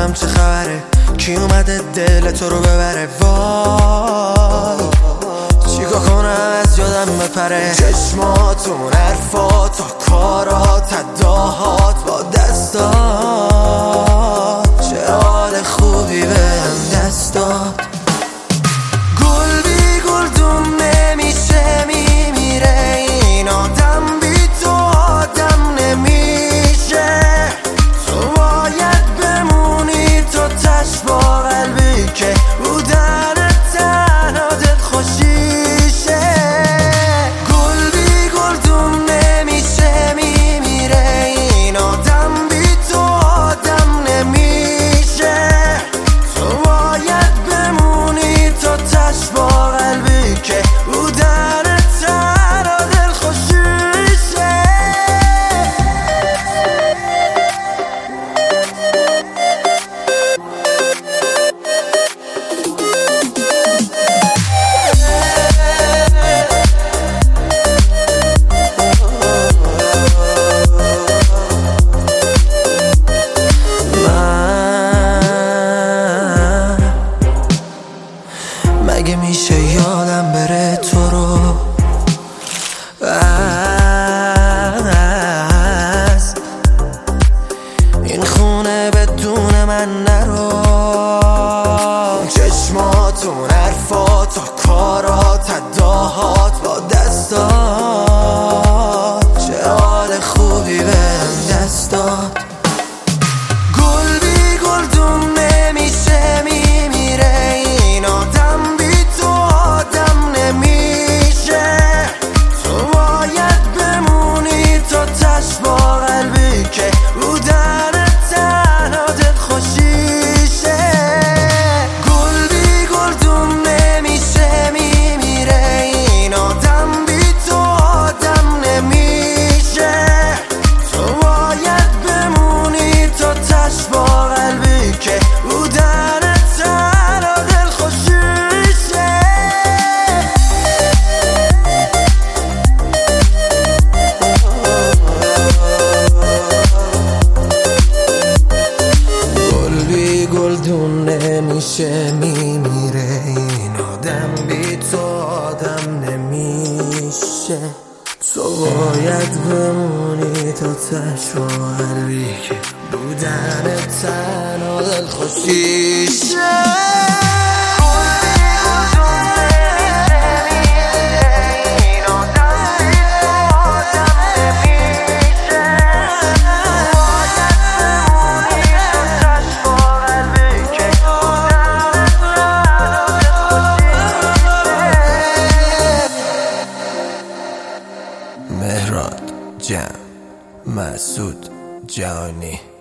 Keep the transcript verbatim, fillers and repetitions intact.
ببینم چه خبره، کی اومده دل تو رو ببره. وای چیکار کنم از یادم بپره. چشماتون، حرفات، کارات، اداهات با دستات، چه حال خوبی بهم دست داد. گل بی گلدون نمیشه، میمیره این آدم، بی تو آدم نمیشه. تو باید بمونی، تو تش با قلبی که بودن تنها دل خوشیشه. گل بی گلدون نمیشه، میمیره این آدم، بی تو آدم نمیشه. تو باید بمونی، تو تش با قلبی که بودن تنها دل خوشیشه. مگه میشه یادم بره تو رو از این خونه بدون من نرو. چشماتون، حرفات، کارات، اداهات با دستات، چه حال خوبی بهم دست داد. گل بی گلدون نمیشه، میمیره این آدم، بی تو آدم نمیشه. تو باید بمونی، تو تش با قلبی که بودن تنها دل خوشیشه. گل بی گلدون نمیشه، میمیره این آدم، بی تو آدم نمیشه. تو باید بمونی، تو تش با قلبی که بودن تنها دل خوشیشه. گل بی گلدون نمیشه، میمیره این آدم، بی تو آدم نمیشه. تو باید بمونی، تو تش با قلبی که بودن تنها دل خوشیشه. مهراد جمع مسعود جهانی.